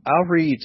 I'll read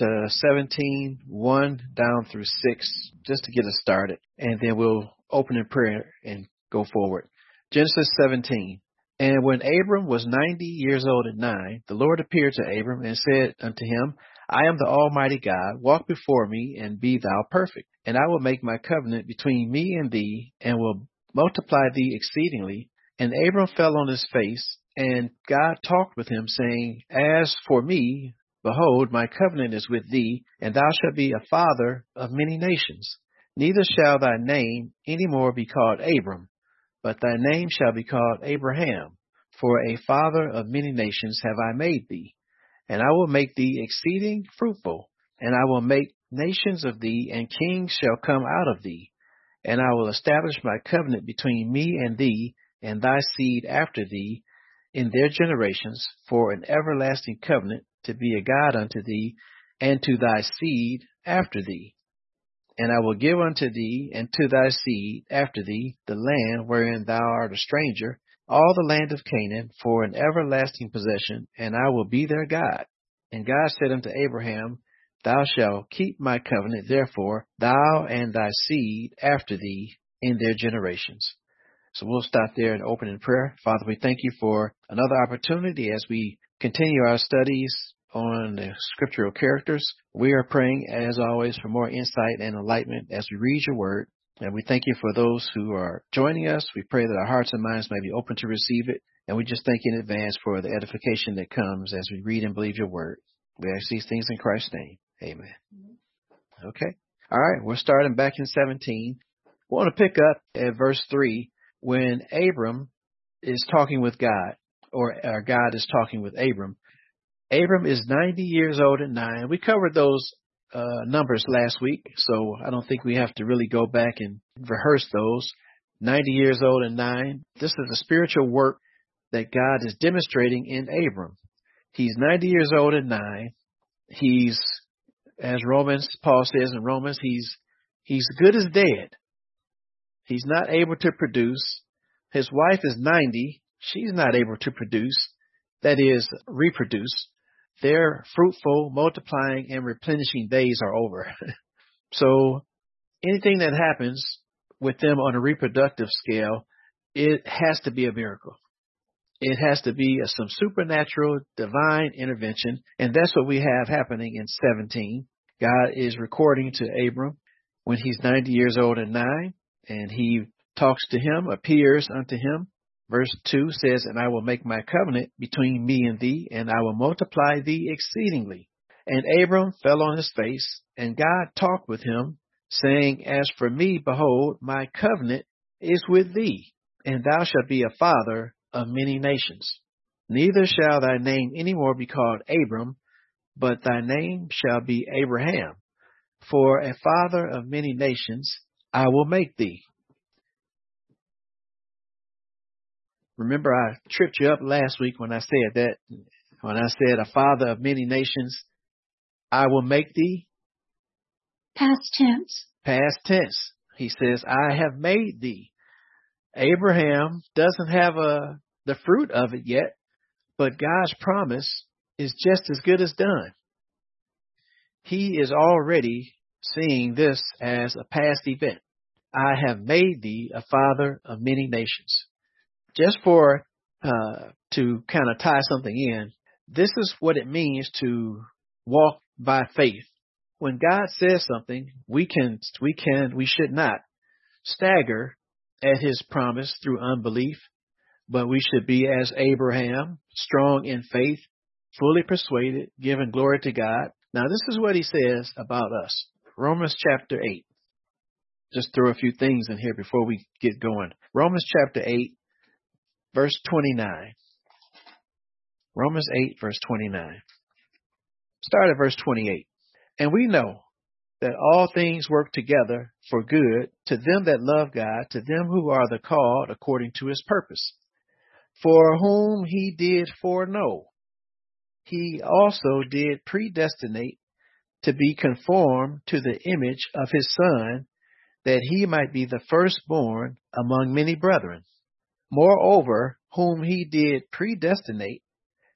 17, 1 down through 6, just to get us started, and then we'll open in prayer and go forward. Genesis 17. And when Abram was 90 years old and 9, the Lord appeared to Abram and said unto him, I am the Almighty God. Walk before me and be thou perfect. And I will make my covenant between me and thee, and will multiply thee exceedingly. And Abram fell on his face, and God talked with him, saying, As for me, behold, my covenant is with thee, and thou shalt be a father of many nations. Neither shall thy name any more be called Abram, but thy name shall be called Abraham, for a father of many nations have I made thee. And I will make thee exceeding fruitful, and I will make nations of thee, and kings shall come out of thee. And I will establish my covenant between me and thee, and thy seed after thee, in their generations, for an everlasting covenant, to be a God unto thee, and to thy seed after thee. And I will give unto thee and to thy seed after thee the land wherein thou art a stranger, all the land of Canaan, for an everlasting possession, and I will be their God. And God said unto Abraham, Thou shalt keep my covenant, therefore, thou and thy seed after thee in their generations. So we'll stop there and open in prayer. Father, we thank you for another opportunity as we continue our studies on the scriptural characters. We are praying, as always, for more insight and enlightenment as we read your word. And we thank you for those who are joining us. We pray that our hearts and minds may be open to receive it. And we just thank you in advance for the edification that comes as we read and believe your word. We ask these things in Christ's name. Amen. Okay. All right. We're starting back in 17. We want to pick up at verse 3 when Abram is talking with God, or God is talking with Abram. Abram is 90 years old and 9. We covered those numbers last week, so I don't think we have to really go back and rehearse those. 90 years old and 9. This is a spiritual work that God is demonstrating in Abram. He's 90 years old and 9. He's, as Paul says in Romans, he's good as dead. He's not able to produce. His wife is 90. She's not able to produce, that is, reproduce. Their fruitful, multiplying, and replenishing days are over. So anything that happens with them on a reproductive scale, it has to be a miracle. It has to be some supernatural, divine intervention, and that's what we have happening in 17. God is recording to Abram when he's 90 years old and 9, and he talks to him, appears unto him. Verse 2 says, And I will make my covenant between me and thee, and I will multiply thee exceedingly. And Abram fell on his face, and God talked with him, saying, As for me, behold, my covenant is with thee, and thou shalt be a father of many nations. Neither shall thy name any more be called Abram, but thy name shall be Abraham. For a father of many nations I will make thee. Remember, I tripped you up last week when I said that. When I said, a father of many nations, I will make thee. Past tense. Past tense. He says, I have made thee. Abraham doesn't have the fruit of it yet, but God's promise is just as good as done. He is already seeing this as a past event. I have made thee a father of many nations. Just for to kind of tie something in, this is what it means to walk by faith. When God says something, we should not stagger at his promise through unbelief, but we should be as Abraham, strong in faith, fully persuaded, giving glory to God. Now, this is what he says about us. Romans chapter 8. Just throw a few things in here before we get going. Romans chapter 8. Verse 29. Romans 8, verse 29. Start at verse 28. And we know that all things work together for good to them that love God, to them who are the called according to his purpose. For whom he did foreknow, he also did predestinate to be conformed to the image of his Son, that he might be the firstborn among many brethren. Moreover, whom he did predestinate,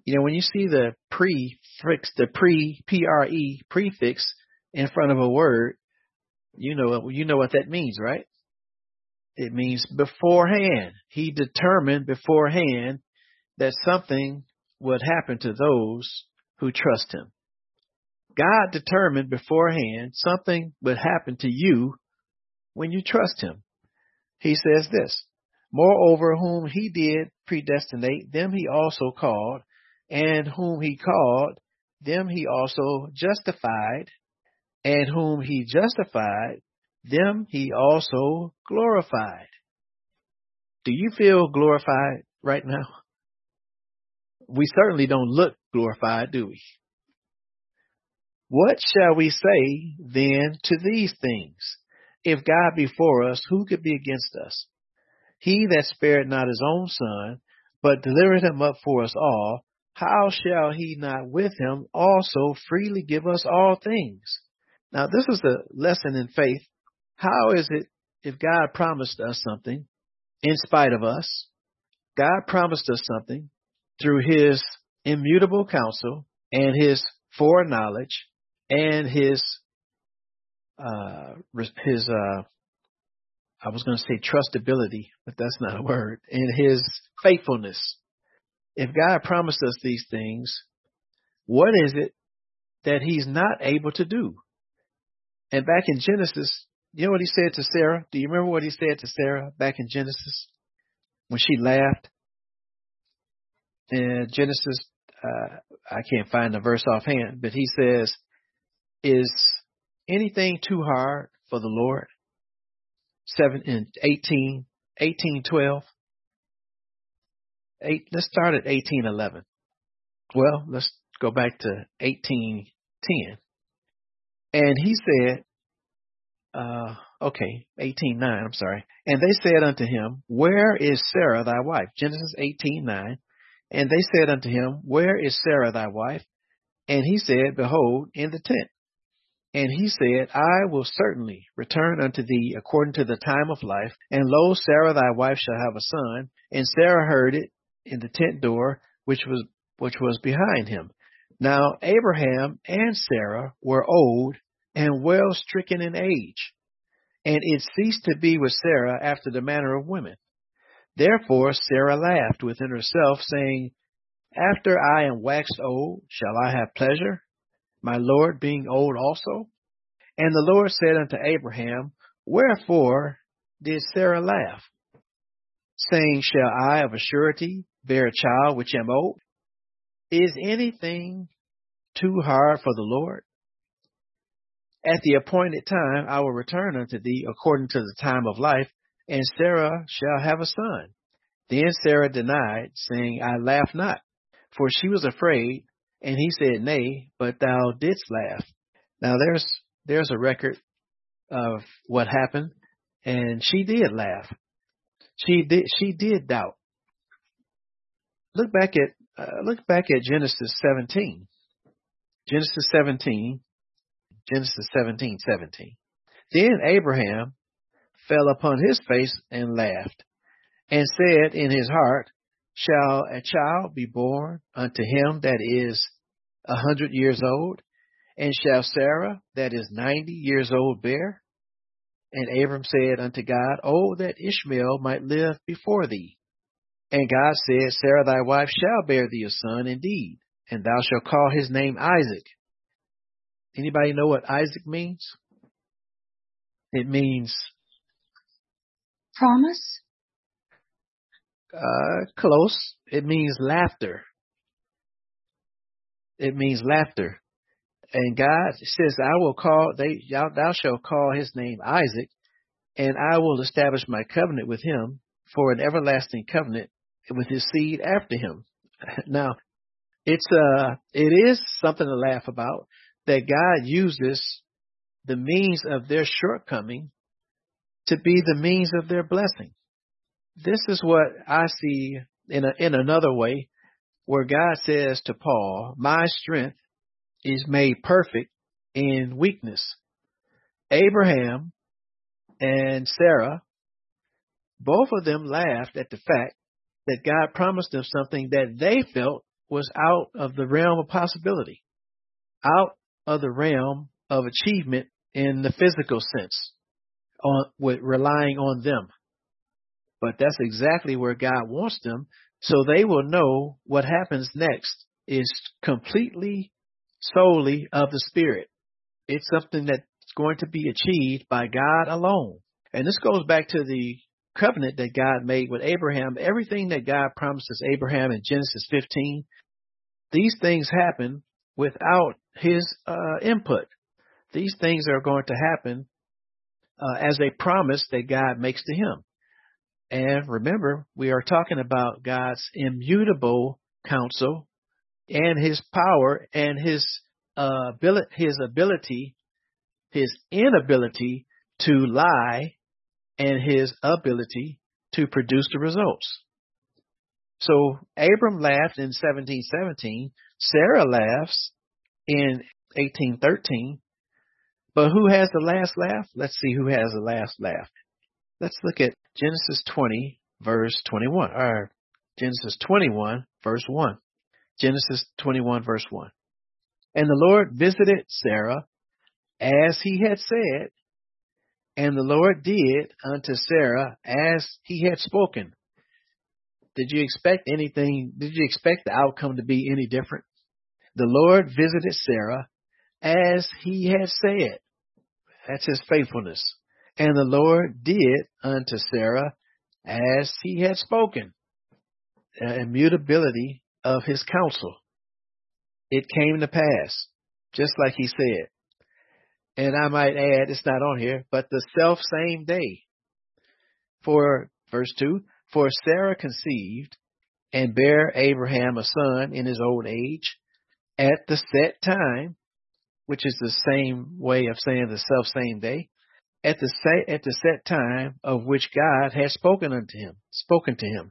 When you see the prefix, prefix in front of a word, you know what that means, right? It means beforehand. He determined beforehand that something would happen to those who trust him. God determined beforehand something would happen to you when you trust him. He says this, moreover, whom he did predestinate, them he also called, and whom he called, them he also justified, and whom he justified, them he also glorified. Do you feel glorified right now? We certainly don't look glorified, do we? What shall we say then to these things? If God be for us, who could be against us? He that spared not his own son, but delivered him up for us all, how shall he not with him also freely give us all things? Now, this is a lesson in faith. How is it if God promised us something in spite of us? God promised us something through his immutable counsel and his foreknowledge and his I was going to say trustability, but that's not a word, and his faithfulness. If God promised us these things, what is it that he's not able to do? And back in Genesis, you know what he said to Sarah? Do you remember what he said to Sarah back in Genesis when she laughed? In Genesis, I can't find the verse offhand, but he says, is anything too hard for the Lord? 18:12. Let's start at 18:11. Well, let's go back to 18:10. And he said, 18:9, I'm sorry. And they said unto him, where is Sarah thy wife? Genesis 18:9. And they said unto him, where is Sarah thy wife? And he said, behold, in the tent. And he said, I will certainly return unto thee according to the time of life. And lo, Sarah thy wife shall have a son. And Sarah heard it in the tent door, which was behind him. Now Abraham and Sarah were old and well stricken in age, and it ceased to be with Sarah after the manner of women. Therefore Sarah laughed within herself, saying, after I am waxed old, shall I have pleasure, my Lord being old also? And the Lord said unto Abraham, wherefore did Sarah laugh, saying, shall I of a surety bear a child which am old? Is anything too hard for the Lord? At the appointed time I will return unto thee according to the time of life, and Sarah shall have a son. Then Sarah denied, saying, I laugh not, for she was afraid. And he said, nay, but thou didst laugh. Now there's a record of what happened, and she did laugh. She did doubt. Look back at Genesis 17. Genesis 17:17. Then Abraham fell upon his face and laughed, and said in his heart, shall a child be born unto him that is 100 years old? And shall Sarah that is 90 years old bear? And Abram said unto God, oh, that Ishmael might live before thee. And God said, Sarah thy wife shall bear thee a son indeed, and thou shalt call his name Isaac. Anybody know what Isaac means? It means promise, close. It means laughter. It means laughter. And God says, thou shalt call his name Isaac, and I will establish my covenant with him for an everlasting covenant with his seed after him. Now, it is something to laugh about that God uses the means of their shortcoming to be the means of their blessing. This is what I see in another way, where God says to Paul, my strength is made perfect in weakness. Abraham and Sarah, both of them laughed at the fact that God promised them something that they felt was out of the realm of possibility, out of the realm of achievement in the physical sense, with relying on them. But that's exactly where God wants them, so they will know what happens next is completely, solely of the Spirit. It's something that's going to be achieved by God alone. And this goes back to the covenant that God made with Abraham. Everything that God promises Abraham in Genesis 15, these things happen without his input. These things are going to happen as a promise that God makes to him. And remember, we are talking about God's immutable counsel and his power and his inability to lie, and his ability to produce the results. So Abram laughed in 1717. Sarah laughs in 1813. But who has the last laugh? Let's see who has the last laugh. Let's look at Genesis 20, verse 21, or Genesis 21, verse 1. Genesis 21, verse 1. And the Lord visited Sarah as he had said, and the Lord did unto Sarah as he had spoken. Did you expect anything? Did you expect the outcome to be any different? The Lord visited Sarah as he had said. That's his faithfulness. And the Lord did unto Sarah as he had spoken. The immutability of his counsel. It came to pass, just like he said. And I might add, it's not on here, but the self same day. For, verse 2, for Sarah conceived and bare Abraham a son in his old age at the set time, which is the same way of saying the self same day, at the set time of which God had spoken to him.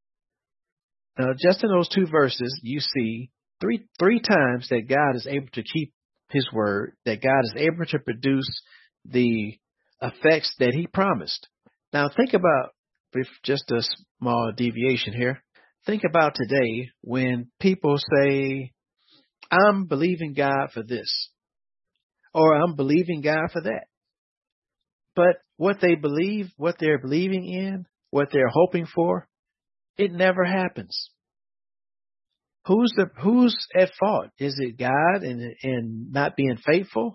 Now, just in those two verses, you see three times that God is able to keep his word, that God is able to produce the effects that he promised. Now, think about, with just a small deviation here, think about today when people say, I'm believing God for this, or I'm believing God for that. But what they believe, what they're believing in, what they're hoping for, it never happens. Who's at fault? Is it God in not being faithful?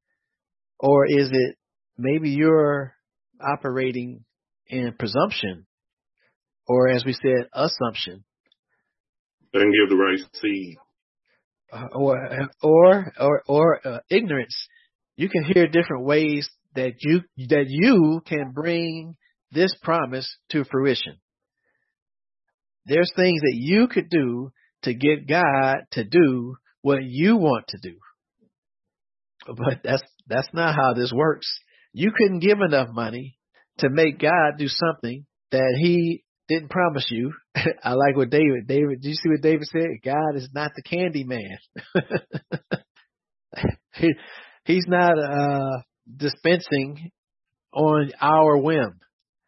Or is it maybe you're operating in presumption? Or as we said, assumption? Didn't give the right seed. Or ignorance. You can hear different ways that you can bring this promise to fruition. There's things that you could do to get God to do what you want to do. But that's not how this works. You couldn't give enough money to make God do something that he didn't promise you. I like what David, do you see what David said? God is not the candy man. He's not dispensing on our whim.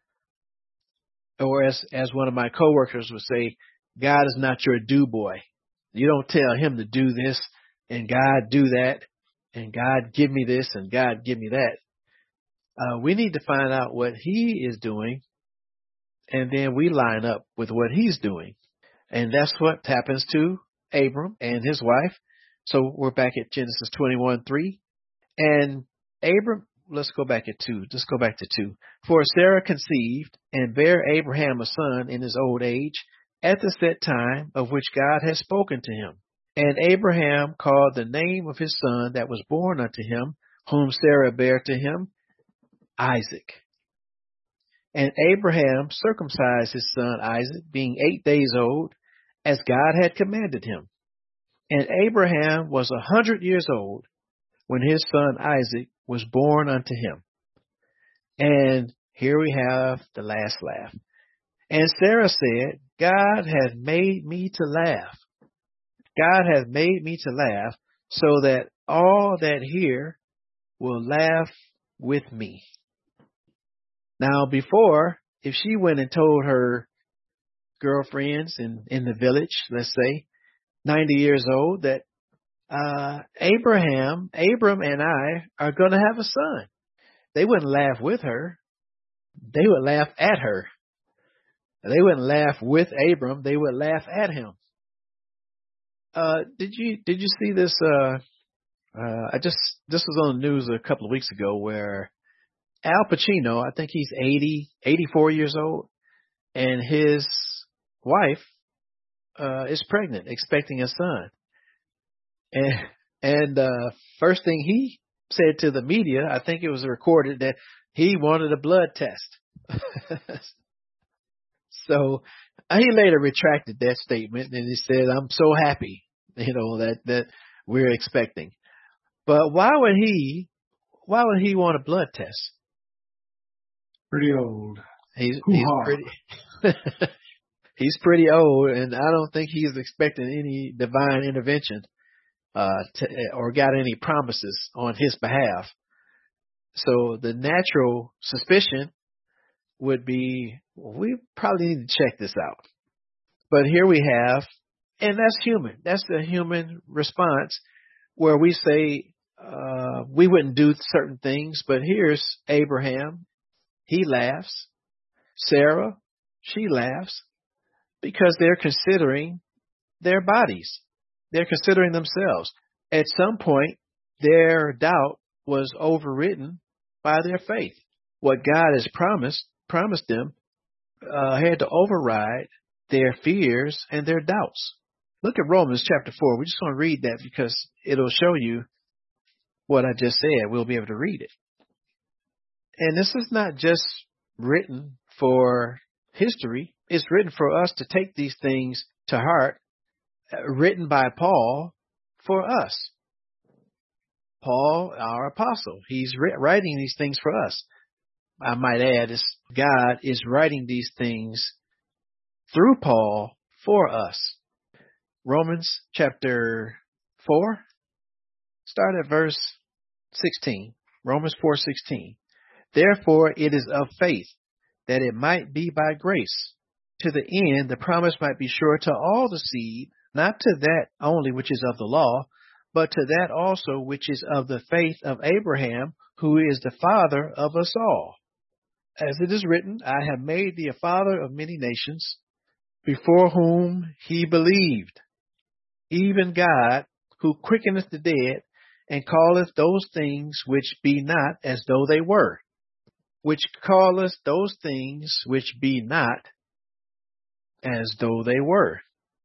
Or as one of my coworkers would say, God is not your do boy. You don't tell him to do this and God do that and God give me this and God give me that. We need to find out what he is doing, and then we line up with what he's doing. And that's what happens to Abram and his wife. So we're back at Genesis 21:3. And Abram, let's go back at 2. Just go back to 2. For Sarah conceived and bare Abraham a son in his old age at the set time of which God had spoken to him. And Abraham called the name of his son that was born unto him, whom Sarah bare to him, Isaac. And Abraham circumcised his son Isaac, being 8 days old, as God had commanded him. And Abraham was 100 years old when his son Isaac was born unto him. And here we have the last laugh. And Sarah said, God hath made me to laugh. God hath made me to laugh, so that all that hear will laugh with me. Now, before, if she went and told her girlfriends in the village, let's say, 90 years old, that Abram and I are going to have a son. They wouldn't laugh with her. They would laugh at her. They wouldn't laugh with Abram. They would laugh at him. Did you see this? This was on the news a couple of weeks ago where Al Pacino, I think he's 84 years old, and his wife is pregnant, expecting a son. And first thing he said to the media, I think it was recorded, that he wanted a blood test. So he later retracted that statement, and he said, "I'm so happy, that we're expecting." But why would he want a blood test? Pretty old. He's pretty old, and I don't think he's expecting any divine intervention or got any promises on his behalf. So the natural suspicion would be, we probably need to check this out. But here we have, and that's human. That's the human response, where we say we wouldn't do certain things. But here's Abraham. He laughs. Sarah, she laughs, because they're considering their bodies. They're considering themselves. At some point, their doubt was overridden by their faith. What God has promised them had to override their fears and their doubts. Look at Romans chapter 4. We just want to read that because it'll show you what I just said. We'll be able to read it. And this is not just written for history. It's written for us to take these things to heart, written by Paul for us. Paul, our apostle, he's writing these things for us. I might add, God is writing these things through Paul for us. Romans chapter 4, start at verse 16. Romans 4:16. Therefore it is of faith, that it might be by grace, to the end the promise might be sure to all the seed, not to that only which is of the law, but to that also which is of the faith of Abraham, who is the father of us all. As it is written, I have made thee a father of many nations, before whom he believed, even God, who quickeneth the dead, and calleth those things which be not as though they were, which calleth those things which be not as though they were,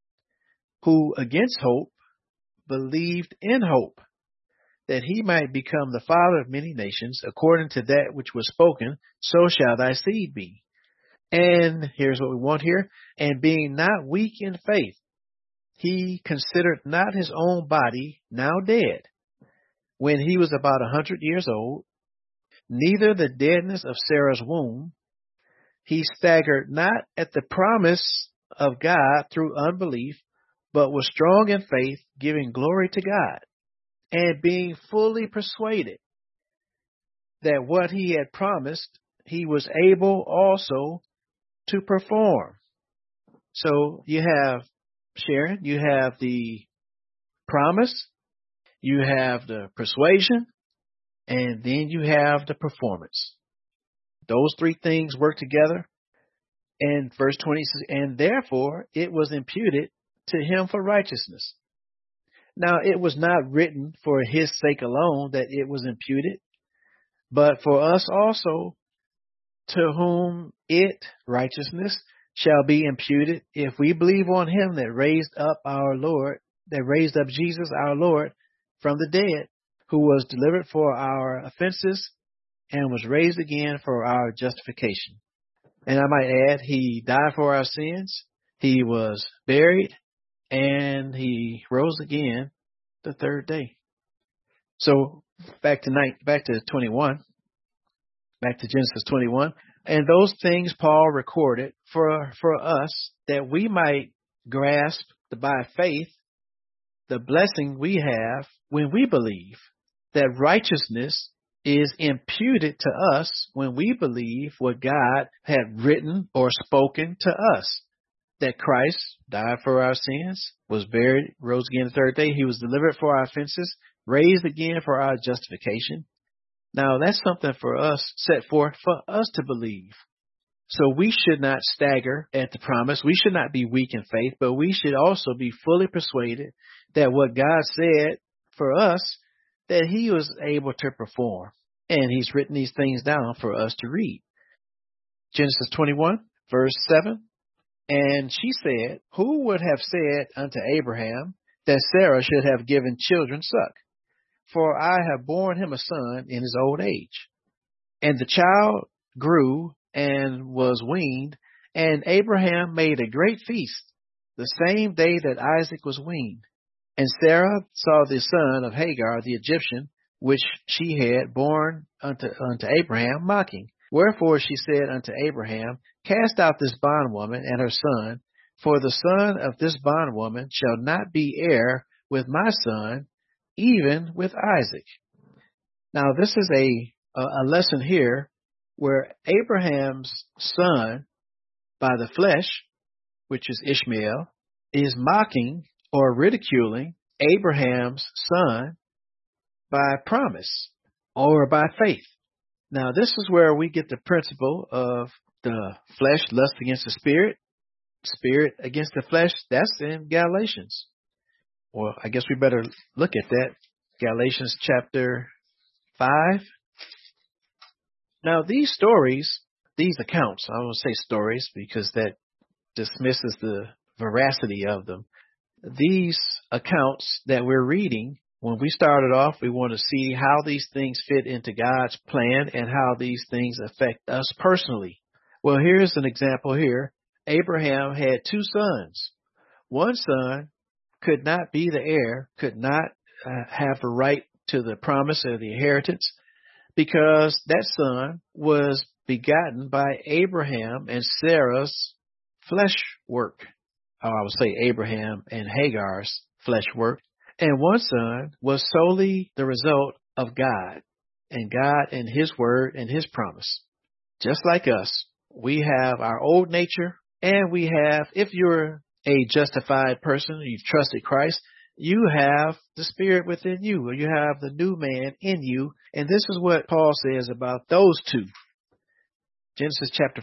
who against hope believed in hope, that he might become the father of many nations, according to that which was spoken, so shall thy seed be. And here's what we want here. And being not weak in faith, he considered not his own body now dead, when he was about 100 years old, neither the deadness of Sarah's womb. He staggered not at the promise of God through unbelief, but was strong in faith, giving glory to God, and being fully persuaded that what he had promised, he was able also to perform. So you have, Sharon, you have the promise, you have the persuasion, and then you have the performance. Those three things work together. And verse 20 says, and therefore it was imputed to him for righteousness. Now, it was not written for his sake alone that it was imputed, but for us also, to whom it, righteousness, shall be imputed if we believe on him that raised up Jesus our Lord from the dead, who was delivered for our offenses and was raised again for our justification. And I might add, he died for our sins, he was buried, and he rose again the third day. So back to 21, back to Genesis 21. And those things Paul recorded for us, that we might grasp by faith the blessing we have when we believe, that righteousness is imputed to us when we believe what God had written or spoken to us, that Christ died for our sins, was buried, rose again the third day. He was delivered for our offenses, raised again for our justification. Now that's something for us, set forth for us to believe. So we should not stagger at the promise. We should not be weak in faith, but we should also be fully persuaded that what God said for us, that he was able to perform. And he's written these things down for us to read. Genesis 21, verse 7. And she said, who would have said unto Abraham that Sarah should have given children suck? For I have borne him a son in his old age. And the child grew and was weaned, and Abraham made a great feast the same day that Isaac was weaned. And Sarah saw the son of Hagar the Egyptian, which she had borne unto Abraham, mocking. Wherefore she said unto Abraham, cast out this bondwoman and her son, for the son of this bondwoman shall not be heir with my son, even with Isaac. Now this is a lesson here where Abraham's son by the flesh, which is Ishmael, is mocking or ridiculing Abraham's son by promise or by faith. Now this is where we get the principle of the flesh lust against the spirit, spirit against the flesh. That's in Galatians. Well, I guess we better look at that. Galatians chapter 5. Now these stories, these accounts, I won't say stories because that dismisses the veracity of them. These accounts that we're reading, when we started off, we want to see how these things fit into God's plan and how these things affect us personally. Well, here's an example here. Abraham had two sons. One son could not be the heir, could not have the right to the promise or the inheritance, because that son was begotten by Abraham and Sarah's flesh work. Or I would say Abraham and Hagar's flesh work. And one son was solely the result of God and his word and his promise. Just like us, we have our old nature, and we have, if you're a justified person, you've trusted Christ, you have the spirit within you, or you have the new man in you. And this is what Paul says about those two. Genesis chapter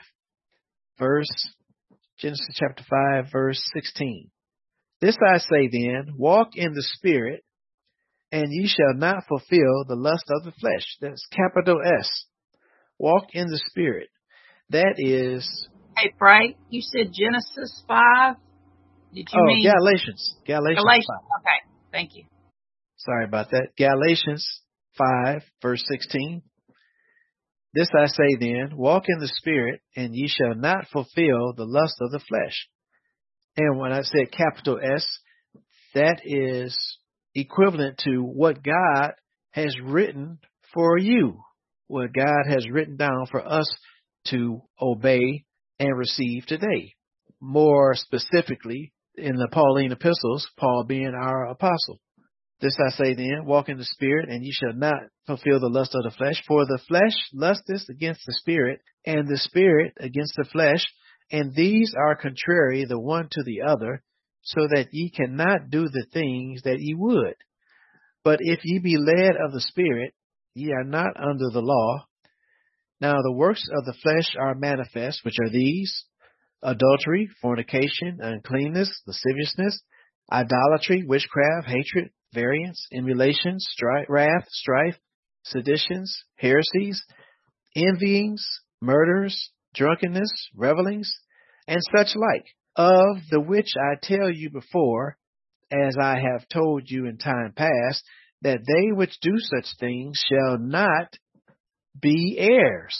5, verse 16. This I say then, walk in the spirit, and ye shall not fulfill the lust of the flesh. That's capital S. Walk in the spirit. That is... Hey, Frank, you said Genesis 5? Did you mean... Galatians. Galatians 5. Okay, thank you. Sorry about that. Galatians 5, verse 16. This I say then, walk in the spirit, and ye shall not fulfill the lust of the flesh. And when I said capital S, that is equivalent to what God has written for you, what God has written down for us to obey and receive today. More specifically, in the Pauline epistles, Paul being our apostle. This I say then, walk in the spirit, and ye shall not fulfill the lust of the flesh. For the flesh lusteth against the spirit, and the spirit against the flesh, and these are contrary the one to the other, so that ye cannot do the things that ye would. But if ye be led of the Spirit, ye are not under the law. Now the works of the flesh are manifest, which are these: adultery, fornication, uncleanness, lasciviousness, idolatry, witchcraft, hatred, variance, emulations, wrath, strife, seditions, heresies, envyings, murders, drunkenness, revelings, and such like, of the which I tell you before, as I have told you in time past, that they which do such things shall not be heirs.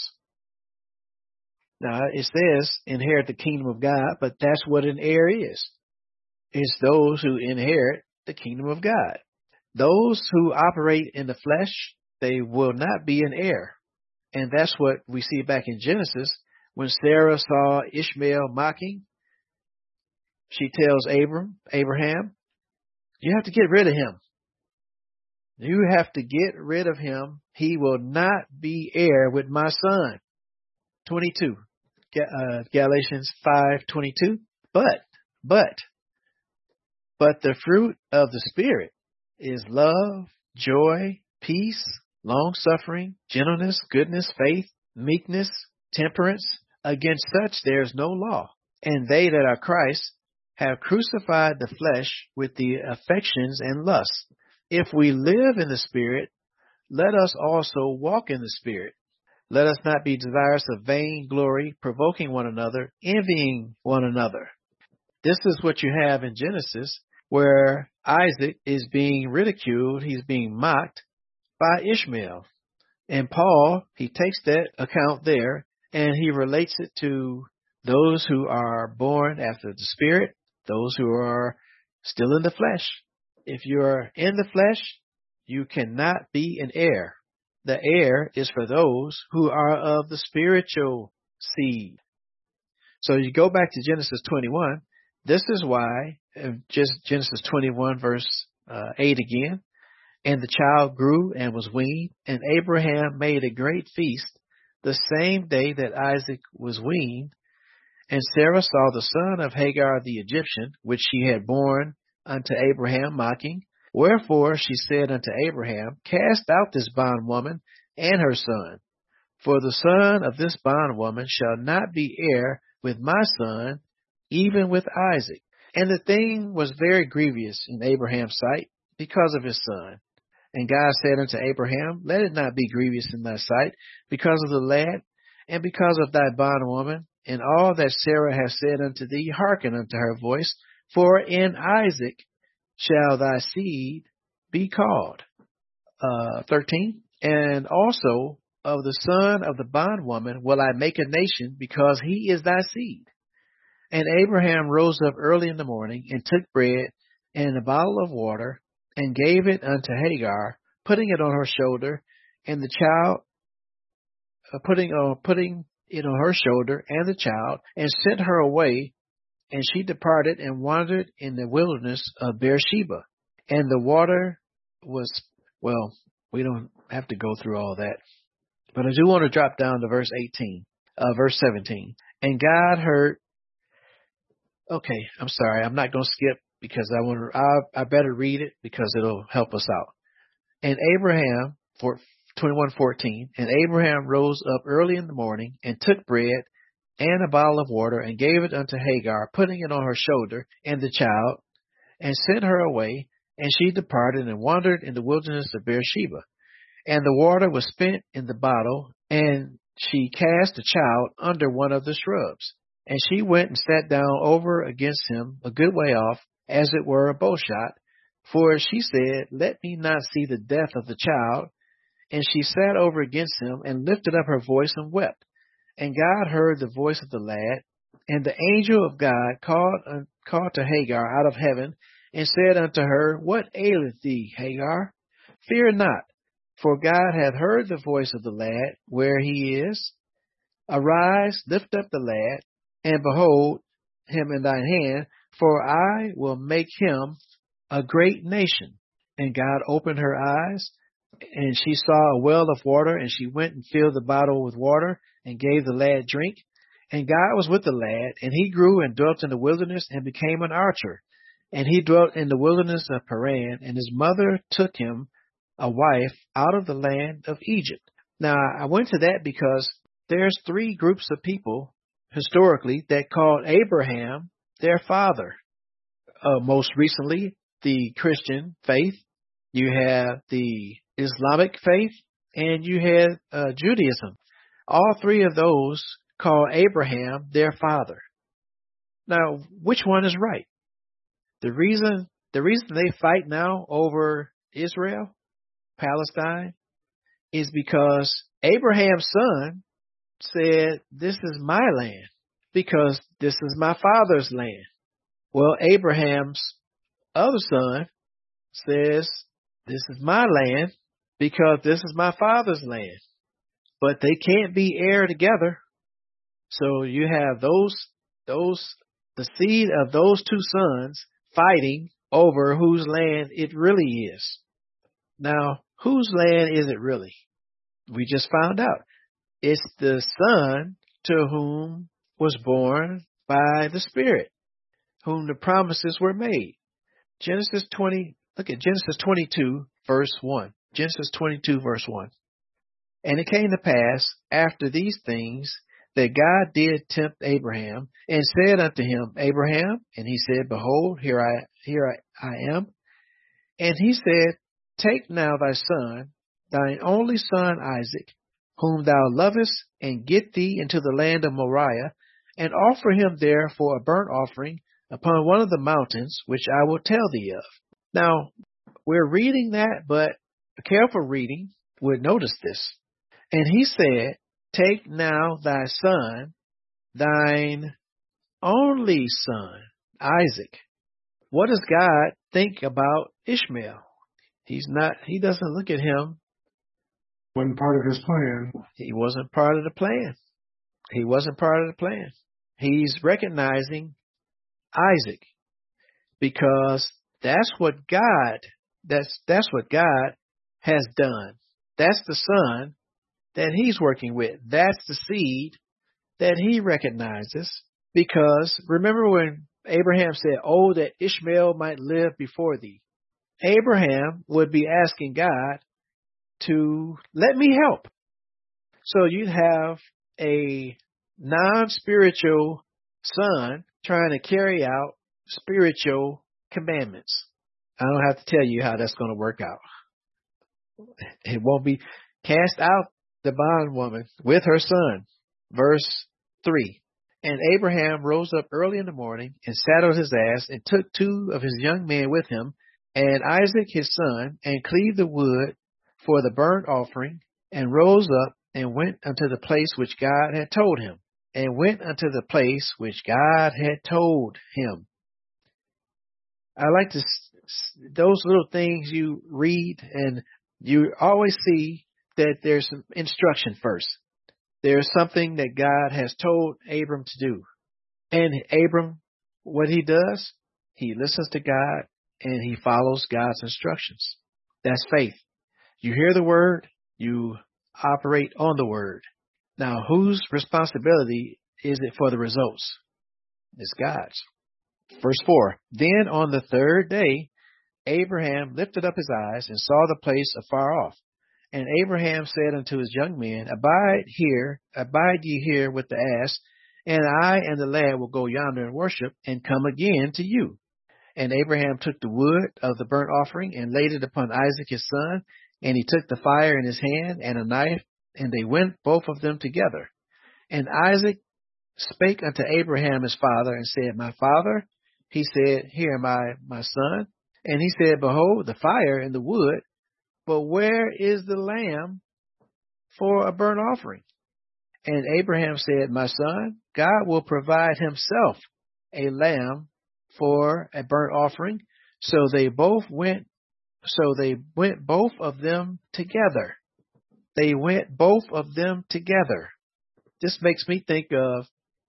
Now, it says inherit the kingdom of God, but that's what an heir is. It's those who inherit the kingdom of God. Those who operate in the flesh, they will not be an heir. And that's what we see back in Genesis. When Sarah saw Ishmael mocking, she tells Abraham, you have to get rid of him. You have to get rid of him. He will not be heir with my son. 22. Galatians 5:22. But But the fruit of the Spirit is love, joy, peace, long-suffering, gentleness, goodness, faith, meekness, temperance. Against such there is no law. And they that are Christ have crucified the flesh with the affections and lusts. If we live in the Spirit, let us also walk in the Spirit. Let us not be desirous of vain glory, provoking one another, envying one another. This is what you have in Genesis, where Isaac is being ridiculed, he's being mocked by Ishmael. And Paul, he takes that account there and he relates it to those who are born after the Spirit, those who are still in the flesh. If you are in the flesh, you cannot be an heir. The heir is for those who are of the spiritual seed. So you go back to Genesis 21. This is why, just Genesis 21 verse 8 again. And the child grew and was weaned, and Abraham made a great feast the same day that Isaac was weaned. And Sarah saw the son of Hagar the Egyptian, which she had borne unto Abraham, mocking. Wherefore she said unto Abraham, Cast out this bondwoman and her son, for the son of this bondwoman shall not be heir with my son, even with Isaac. And the thing was very grievous in Abraham's sight because of his son. And God said unto Abraham, Let it not be grievous in thy sight because of the lad, and because of thy bondwoman, and all that Sarah hath said unto thee, hearken unto her voice, for in Isaac shall thy seed be called. 13. And also of the son of the bondwoman will I make a nation, because he is thy seed. And Abraham rose up early in the morning, and took bread and a bottle of water, and gave it unto Hagar, putting it on her shoulder, and the child putting it on her shoulder, and the child, and sent her away. And she departed and wandered in the wilderness of Beersheba. And the water was, well, we don't have to go through all that. But I do want to drop down to verse 17. And God heard, okay, I'm sorry, I'm not going to skip because I better read it because it'll help us out. And Abraham, 21:14, and Abraham rose up early in the morning and took bread and a bottle of water, and gave it unto Hagar, putting it on her shoulder, and the child, and sent her away, and she departed and wandered in the wilderness of Beersheba. And the water was spent in the bottle, and she cast the child under one of the shrubs. And she went and sat down over against him a good way off, as it were a bow shot, for she said, Let me not see the death of the child. And she sat over against him, and lifted up her voice and wept. And God heard the voice of the lad, and the angel of God called to Hagar out of heaven, and said unto her, What aileth thee, Hagar? Fear not, for God hath heard the voice of the lad where he is. Arise, lift up the lad, and behold him in thine hand, for I will make him a great nation. And God opened her eyes, and she saw a well of water, and she went and filled the bottle with water, and gave the lad drink. And God was with the lad, and he grew and dwelt in the wilderness, and became an archer. And he dwelt in the wilderness of Paran, and his mother took him a wife out of the land of Egypt. Now, I went to that because there's three groups of people, historically, that called Abraham their father. Most recently, the Christian faith. You have the Islamic faith, and you have Judaism. All three of those call Abraham their father. Now, which one is right? The reason they fight now over Israel, Palestine, is because Abraham's son said, This is my land, because this is my father's land. Well, Abraham's other son says, This is my land, because this is my father's land. But they can't be heir together. So you have the seed of those two sons fighting over whose land it really is. Now, whose land is it really? We just found out. It's the son to whom was born by the Spirit, whom the promises were made. Look at Genesis 22, verse 1. Genesis 22, verse 1. And it came to pass after these things that God did tempt Abraham and said unto him, Abraham, and he said, Behold, here I am. And he said, Take now thy son, thine only son Isaac, whom thou lovest, and get thee into the land of Moriah, and offer him there for a burnt offering upon one of the mountains, which I will tell thee of. Now, we're reading that, but a careful reading would notice this. And he said, Take now thy son, thine only son, Isaac. What does God think about Ishmael? He doesn't look at him. Wasn't part of his plan. He wasn't part of the plan. He wasn't part of the plan. He's recognizing Isaac because that's what God has done. That's the son that he's working with. That's the seed that he recognizes. Because remember when Abraham said, Oh, that Ishmael might live before thee. Abraham would be asking God to let me help. So you'd have a non-spiritual son trying to carry out spiritual commandments. I don't have to tell you how that's going to work out. It won't be cast out the bondwoman with her son. Verse 3. And Abraham rose up early in the morning and saddled his ass and took 2 of his young men with him and Isaac his son and cleaved the wood for the burnt offering and rose up and went unto the place which God had told him. And went unto the place which God had told him. I like to, those little things you read and you always see that there's some instruction first. There's something that God has told Abram to do. And Abram, what he does, he listens to God and he follows God's instructions. That's faith. You hear the word, you operate on the word. Now, whose responsibility is it for the results? It's God's. Verse 4, Then on the 3rd day, Abraham lifted up his eyes and saw the place afar off. And Abraham said unto his young men, Abide ye here with the ass, and I and the lad will go yonder and worship, and come again to you. And Abraham took the wood of the burnt offering, and laid it upon Isaac his son, and he took the fire in his hand, and a knife, and they went both of them together. And Isaac spake unto Abraham his father, and said, My father? He said, Here am I, my son. And he said, Behold, the fire and the wood, but where is the lamb for a burnt offering? And Abraham said, My son, God will provide himself a lamb for a burnt offering. So they went both of them together. They went both of them together. This makes me think of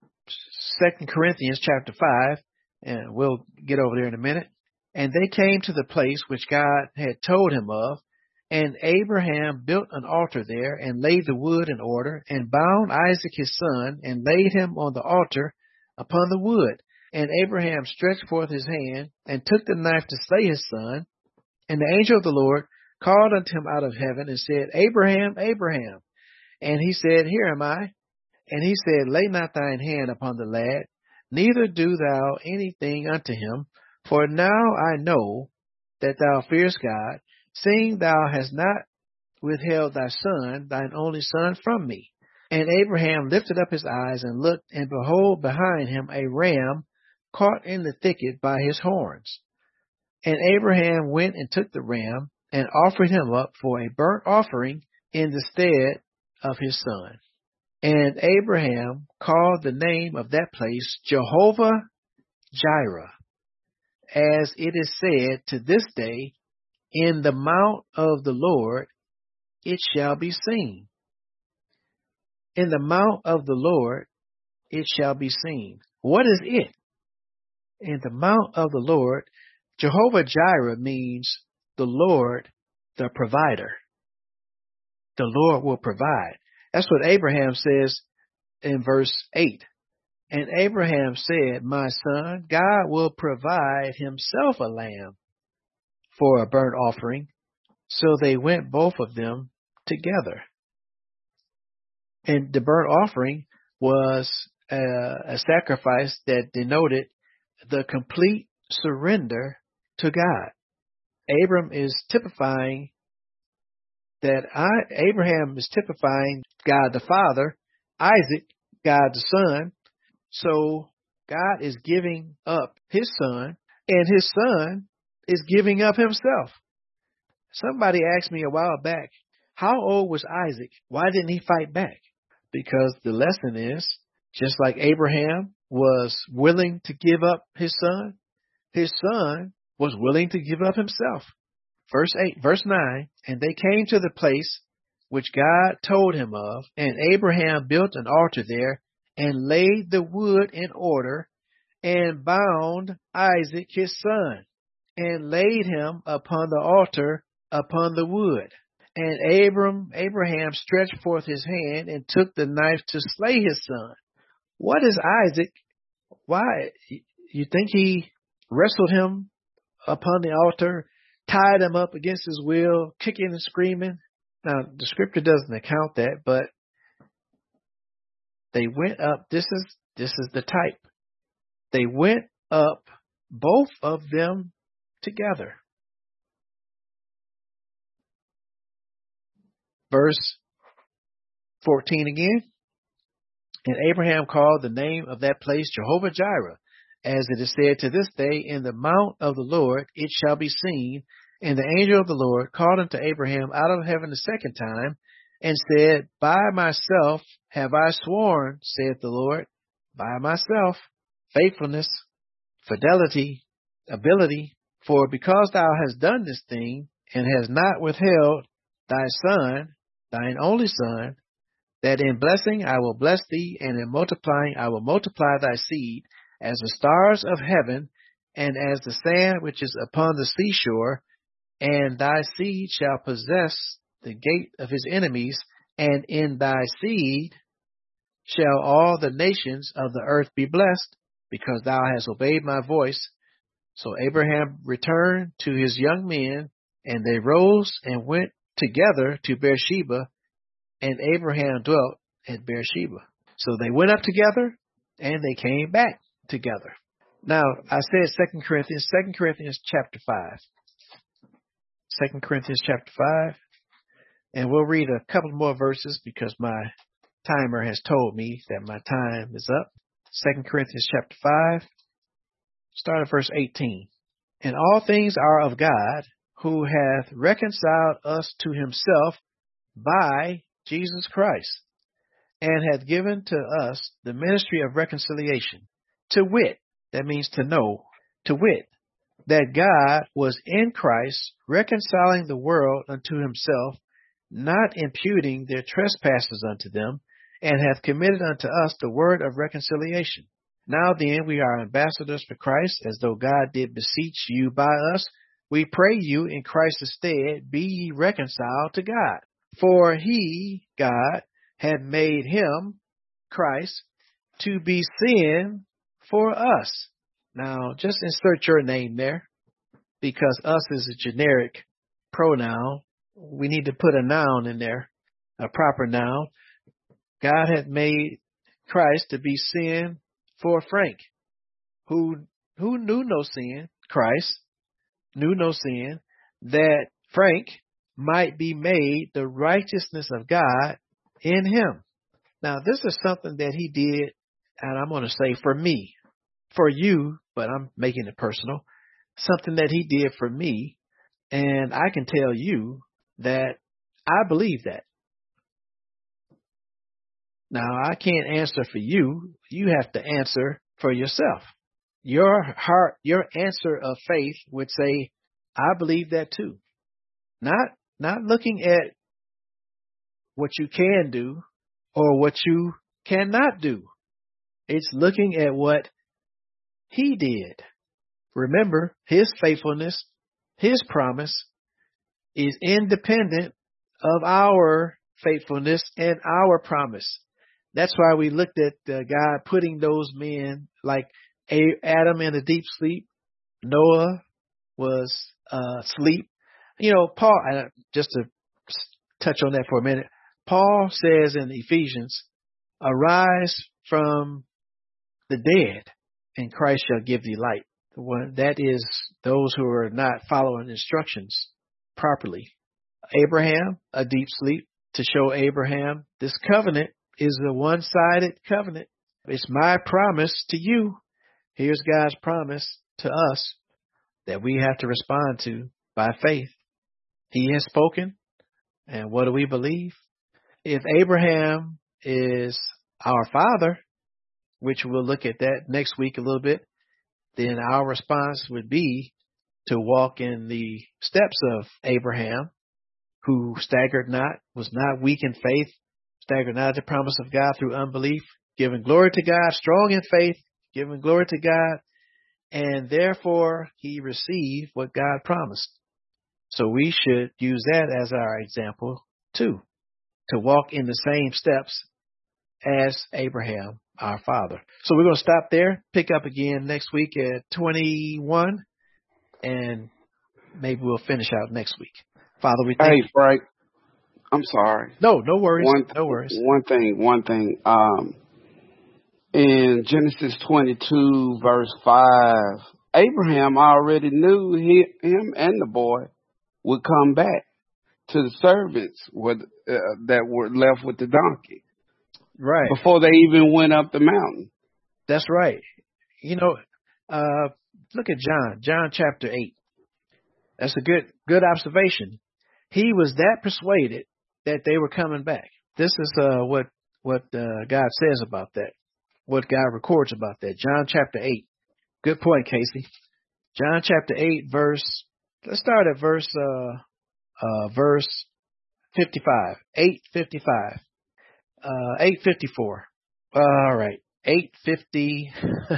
2 Corinthians chapter 5, and we'll get over there in a minute. And they came to the place which God had told him of, and Abraham built an altar there, and laid the wood in order, and bound Isaac his son, and laid him on the altar upon the wood. And Abraham stretched forth his hand, and took the knife to slay his son. And the angel of the Lord called unto him out of heaven, and said, Abraham, Abraham. And he said, Here am I. And he said, Lay not thine hand upon the lad, neither do thou anything unto him, for now I know that thou fearest God, seeing thou hast not withheld thy son, thine only son, from me. And Abraham lifted up his eyes and looked, and behold, behind him a ram caught in the thicket by his horns. And Abraham went and took the ram, and offered him up for a burnt offering in the stead of his son. And Abraham called the name of that place Jehovah Jireh, as it is said to this day, In the mount of the Lord it shall be seen. In the mount of the Lord it shall be seen. What is it? In the mount of the Lord, Jehovah Jireh means the Lord, the provider. The Lord will provide. That's what Abraham says in verse 8. And Abraham said, My son, God will provide himself a lamb for a burnt offering. So they went both of them together. And the burnt offering was a sacrifice that denoted the complete surrender to God. Abraham is typifying God the Father, Isaac, God the Son. So God is giving up his son, and his son is giving up himself. Somebody asked me a while back, how old was Isaac? Why didn't he fight back? Because the lesson is, just like Abraham was willing to give up his son was willing to give up himself. Verse 9, and they came to the place which God told him of, and Abraham built an altar there, and laid the wood in order, and bound Isaac his son, and laid him upon the altar upon the wood. And Abraham stretched forth his hand and took the knife to slay his son. What is Isaac? Why? You think he wrestled him upon the altar, tied him up against his will, kicking and screaming? Now, the scripture doesn't account that, but they went up. This is the type. They went up, both of them together. Verse 14 again. And Abraham called the name of that place Jehovah Jireh, as it is said to this day, in the mount of the Lord it shall be seen. And the angel of the Lord called unto Abraham out of heaven the second time, and said, By myself have I sworn, saith the Lord, by myself, faithfulness, fidelity, ability, for because thou hast done this thing, and hast not withheld thy son, thine only son, that in blessing I will bless thee, and in multiplying I will multiply thy seed, as the stars of heaven, and as the sand which is upon the seashore, and thy seed shall possess the gate of his enemies, and in thy seed shall all the nations of the earth be blessed, because thou hast obeyed my voice. So Abraham returned to his young men, and they rose and went together to Beersheba, and Abraham dwelt at Beersheba. So they went up together, and they came back together. Now, I said 2 Corinthians chapter 5. 2 Corinthians chapter 5. And we'll read a couple more verses because my timer has told me that my time is up. 2 Corinthians chapter 5, start at verse 18. And all things are of God, who hath reconciled us to himself by Jesus Christ, and hath given to us the ministry of reconciliation, to wit, that means to know, to wit, that God was in Christ reconciling the world unto himself, not imputing their trespasses unto them, and hath committed unto us the word of reconciliation. Now then, we are ambassadors for Christ, as though God did beseech you by us. We pray you in Christ's stead, be ye reconciled to God. For he, God, had made him, Christ, to be sin for us. Now, just insert your name there, because us is a generic pronoun. We need to put a noun in there, a proper noun. God had made Christ to be sin for Frank, who knew no sin. Christ knew no sin, that Frank might be made the righteousness of God in him. Now, this is something that he did, and I'm going to say for me, for you, but I'm making it personal, something that he did for me, and I can tell you that I believe that. Now, I can't answer for you. You have to answer for yourself. Your heart, your answer of faith would say, I believe that too. Not looking at what you can do or what you cannot do. It's looking at what he did. Remember, his faithfulness, his promise is independent of our faithfulness and our promise. That's why we looked at God putting those men like Adam in a deep sleep. Noah was sleep. You know, Paul, just to touch on that for a minute, Paul says in Ephesians, arise from the dead, and Christ shall give thee light. That is those who are not following instructions properly. Abraham, a deep sleep, to show Abraham this covenant is a one-sided covenant. It's my promise to you. Here's God's promise to us that we have to respond to by faith. He has spoken, and what do we believe? If Abraham is our father, which we'll look at that next week a little bit, then our response would be to walk in the steps of Abraham, who staggered not, was not weak in faith, staggered not at the promise of God through unbelief, giving glory to God, strong in faith, giving glory to God, and therefore he received what God promised. So we should use that as our example too, to walk in the same steps as Abraham, our father. So we're going to stop there, pick up again next week at 21, and maybe we'll finish out next week. Father, we thank you. Hey, Frank, I'm sorry. No worries. No worries. One thing. In Genesis 22, verse 5, Abraham already knew him and the boy would come back to the servants that were left with the donkey. Right. Before they even went up the mountain. That's right. You know, look at John chapter 8. That's a good observation. He was that persuaded that they were coming back. This is what God says about that, what God records about that. John chapter 8. Good point, Casey. John chapter 8, let's start at verse 55. 8:55. 8:54. All right. 8:50.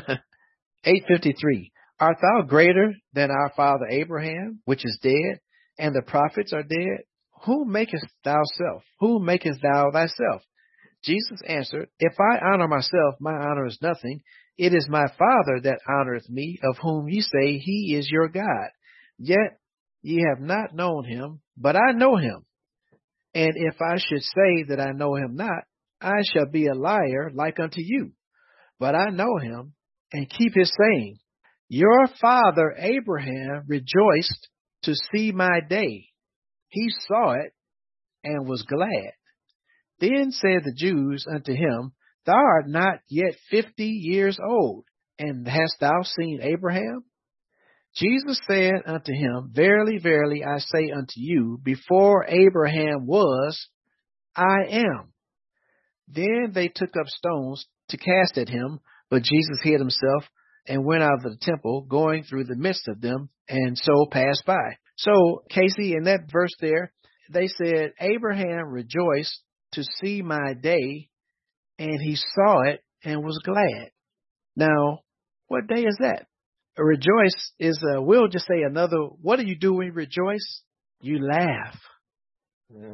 8:53. Art thou greater than our father Abraham, which is dead, and the prophets are dead? Whom makest thou self? Whom makest thou thyself? Jesus answered, If I honor myself, my honor is nothing. It is my Father that honoreth me, of whom ye say he is your God. Yet ye have not known him, but I know him. And if I should say that I know him not, I shall be a liar like unto you. But I know him, and keep his saying. Your father Abraham rejoiced to see my day. He saw it and was glad. Then said the Jews unto him, Thou art not yet 50 years old, and hast thou seen Abraham? Jesus said unto him, Verily, verily, I say unto you, before Abraham was, I am. Then they took up stones to cast at him, but Jesus hid himself and went out of the temple, going through the midst of them, and so passed by. So, Casey, in that verse there, they said, Abraham rejoiced to see my day, and he saw it and was glad. Now, what day is that? A rejoice is, we'll just say another, what do you do when you rejoice? You laugh. Yeah.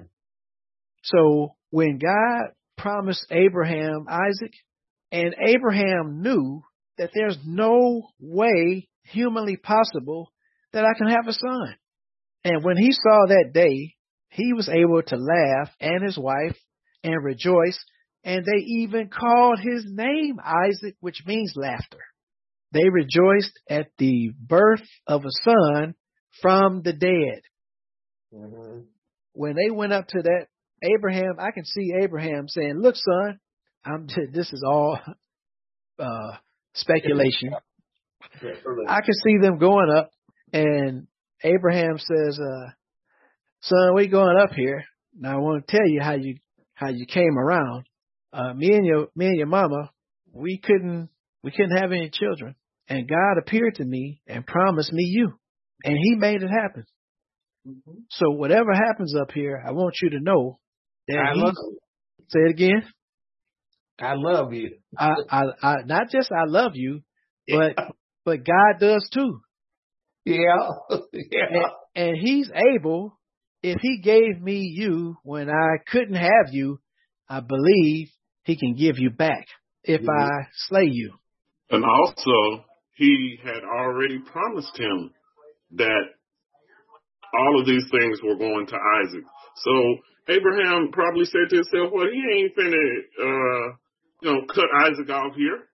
So, when God promised Abraham Isaac, and Abraham knew that there's no way humanly possible that I can have a son. And when he saw that day, he was able to laugh, and his wife, and rejoice, and they even called his name Isaac, which means laughter. They rejoiced at the birth of a son from the dead. Mm-hmm. When they went up to that, Abraham, I can see Abraham saying, Look, son, this is all speculation. I can see them going up, and Abraham says, son, we going up here. Now I want to tell you how you came around. Me and your mama, we couldn't have any children. And God appeared to me and promised me you. And he made it happen. Mm-hmm. So whatever happens up here, I want you to know that say it again. I love you. I not just I love you, but God does too. Yeah. And he's able, if he gave me you when I couldn't have you, I believe he can give you back if I slay you. And also, he had already promised him that all of these things were going to Isaac. So Abraham probably said to himself, well, he ain't finna, cut Isaac off here.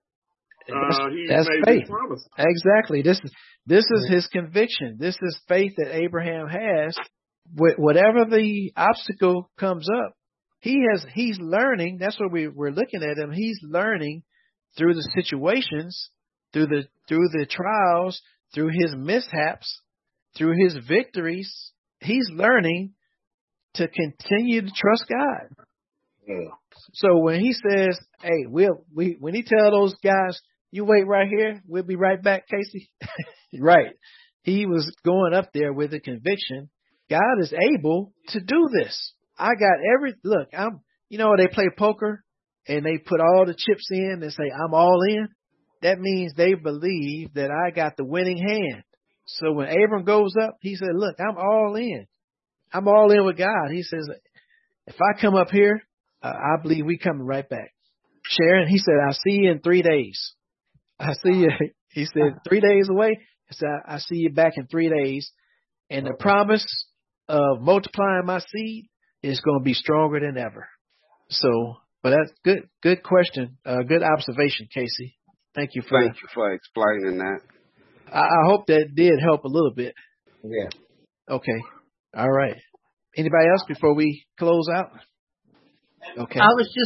He That's made faith. his promise. Exactly. This is his conviction. This is faith that Abraham has. Whatever the obstacle comes up, he's learning. That's what we're looking at him. He's learning through the situations, through the trials, through his mishaps, through his victories. He's learning to continue to trust God. Yeah. So when he says, "Hey, when he tell those guys, you wait right here, we'll be right back, Casey." Right. He was going up there with a conviction. God is able to do this. I got look, they play poker and they put all the chips in and say, I'm all in. That means they believe that I got the winning hand. So when Abram goes up, he said, look, I'm all in. I'm all in with God. He says, if I come up here, I believe we coming right back. Sharon, he said, I'll see you in 3 days. I see you. He said, 3 days away. He said, I see you back in 3 days. And the promise of multiplying my seed is going to be stronger than ever. So, but that's good question. Good observation, Casey. Thank you for explaining that. I hope that did help a little bit. Yeah. Okay. All right. Anybody else before we close out? Okay. I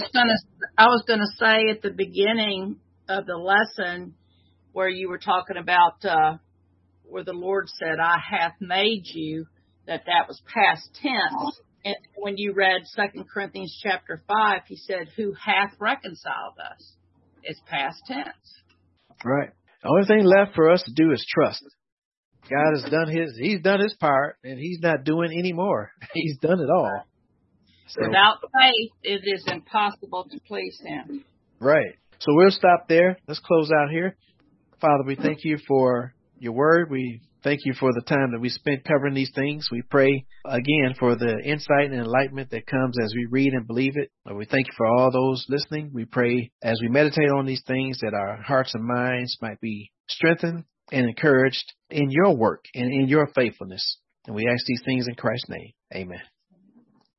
was gonna say at the beginning of the lesson where you were talking about where the Lord said, I hath made you, that was past tense. And when you read 2 Corinthians chapter 5, he said, who hath reconciled us? It's past tense. Right. The only thing left for us to do is trust. God has he's done his part, and he's not doing any more. He's done it all. So, without faith, it is impossible to please him. Right. So we'll stop there. Let's close out here. Father, we thank you for your word. We thank you for the time that we spent covering these things. We pray again for the insight and enlightenment that comes as we read and believe it. We thank you for all those listening. We pray as we meditate on these things that our hearts and minds might be strengthened and encouraged in your work and in your faithfulness. And we ask these things in Christ's name. Amen.